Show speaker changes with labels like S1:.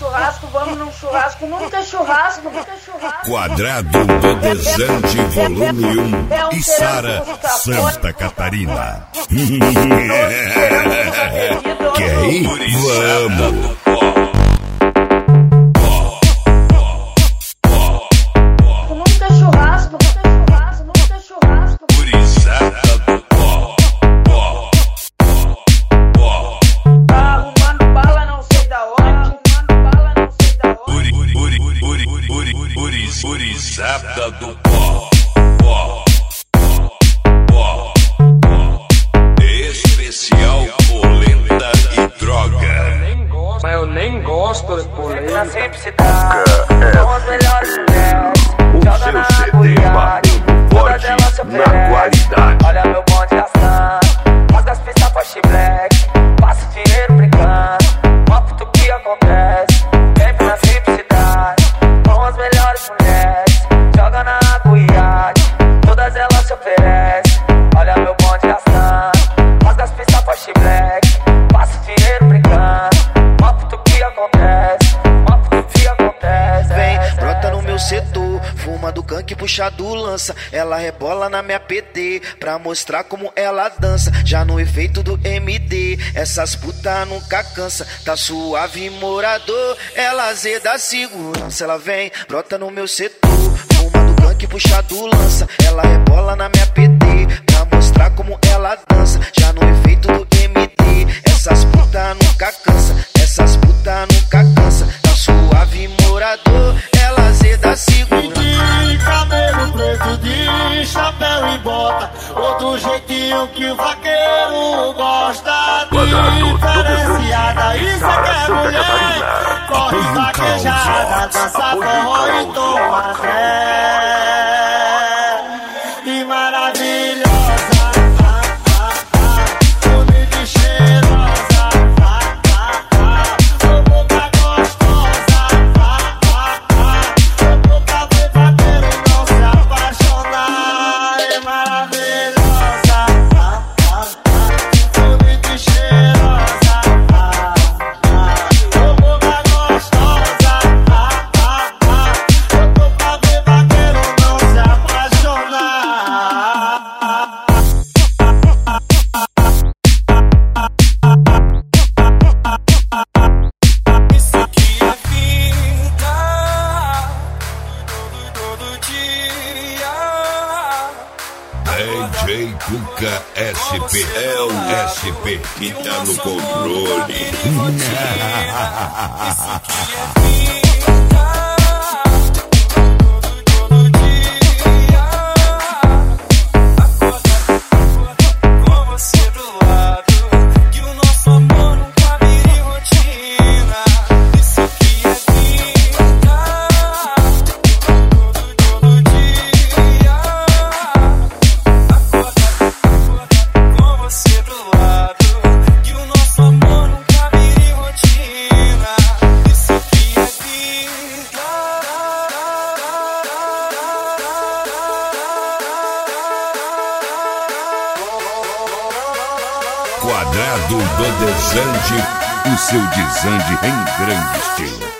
S1: vamos num churrasco, nunca é churrasco.
S2: Quadrado do Desande, volume 1, e Sara, Santa Catarina. Quer ir? Vamos!
S3: Gurizada do especial polenta e droga.
S4: Mas eu nem gosto de polenta.
S5: Sempre se dá com os melhores pés. Joga na agulha, todas elas se oferecem. Olha meu bonde gastando, rasga as pistas Porsche Black. Passa o dinheiro brincando, mostra tudo que acontece. Sempre na simplicidade, com as melhores mulheres. Joga na agulha, todas elas se oferecem. Olha meu bonde gastando, rasga as pistas Porsche Black. Passa o dinheiro brincando, mostra tudo que acontece.
S6: Vem, brota no meu setor, fuma do canque, puxa do lança. Ela rebola na minha PT, pra mostrar como ela dança. Já no efeito do MD, essas putas nunca cansa. Tá suave, morador, ela azeda segurança. Ela vem, brota no meu setor, fuma do canque, puxa do lança. Ela rebola na minha PT, pra mostrar como ela dança. Já no efeito do MD, essas putas nunca cansa. Essas putas nunca cansa. Tá suave, morador, ela azeda segura.
S7: De cabelo preto, de chapéu e bota, outro jeitinho que o vaqueiro gosta. Diferenciada, isso é que é mulher. Corre vaquejada, dança forró e toma fé. E maravilhosa, bonita e cheirosa, boca gostosa. Eu nunca vi vaqueiro não se apaixonar. É maravilhosa, bonita e cheirosa, boca gostosa. Eu nunca vi vaqueiro não se apaixonar.
S3: Isso aqui é vida, todo dia.
S2: DJ Cuca SP, é o SP que tá no controle.
S3: Isso aqui é vida, todo dia. Acordar com você do lado, que o nosso amor nunca vire rotina. Isso aqui é vida, todo dia. Acordar com você do lado, que o nosso amor nunca vire rotina. Isso aqui é vida.
S2: Quadrado do Desande, o seu desande em grande estilo.